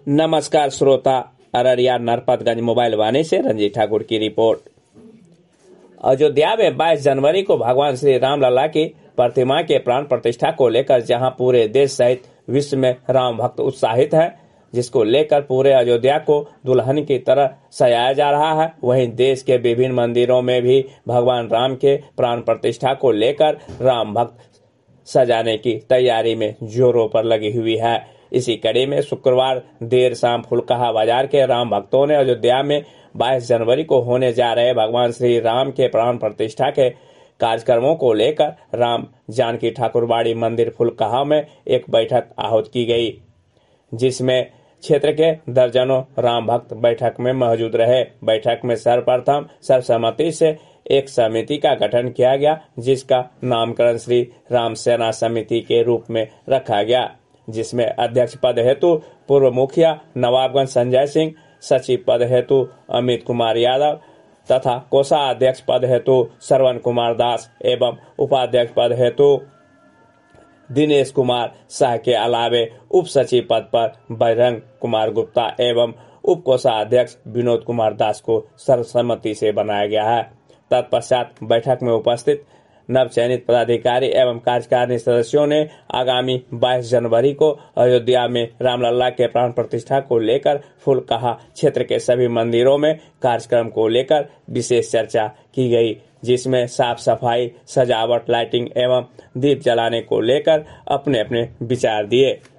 नमस्कार श्रोता, अररिया नरपतगंज मोबाइल वाणी से रंजीत ठाकुर की रिपोर्ट। अयोध्या में 22 जनवरी को भगवान श्री राम लला की प्रतिमा के प्राण प्रतिष्ठा को लेकर जहां पूरे देश सहित विश्व में राम भक्त उत्साहित हैं, जिसको लेकर पूरे अयोध्या को दुल्हन की तरह सजाया जा रहा है, वहीं देश के विभिन्न मंदिरों में भी भगवान राम के प्राण प्रतिष्ठा को लेकर राम भक्त सजाने की तैयारी में जोरों पर लगी हुई है। इसी कड़ी में शुक्रवार देर शाम फुलकाहा बाजार के राम भक्तों ने अयोध्या में 22 जनवरी को होने जा रहे भगवान श्री राम के प्राण प्रतिष्ठा के कार्यक्रमों को लेकर राम जानकी ठाकुरबाड़ी मंदिर फुलकाहा में एक बैठक आहूत की गई, जिसमें क्षेत्र के दर्जनों राम भक्त बैठक में मौजूद रहे। बैठक में सर्वप्रथम सर्वसम्मति से एक समिति का गठन किया गया, जिसका नामकरण श्री राम सेना समिति के रूप में रखा गया, जिसमें अध्यक्ष पद हेतु पूर्व मुखिया नवाबगंज संजय सिंह, सचिव पद हेतु अमित कुमार यादव तथा कोषाध्यक्ष पद हेतु श्रवण कुमार दास एवं उपाध्यक्ष पद हेतु दिनेश कुमार शाह के अलावे उप सचिव पद पर बजरंग कुमार गुप्ता एवं उप कोषाध्यक्ष विनोद कुमार दास को सर्वसम्मति से बनाया गया है। तत्पश्चात बैठक में उपस्थित नवचयनित पदाधिकारी एवं कार्यकारिणी सदस्यों ने आगामी 22 जनवरी को अयोध्या में रामलला के प्राण प्रतिष्ठा को लेकर फुलकाहा क्षेत्र के सभी मंदिरों में कार्यक्रम को लेकर विशेष चर्चा की गई, जिसमें साफ सफाई, सजावट, लाइटिंग एवं दीप जलाने को लेकर अपने अपने विचार दिए।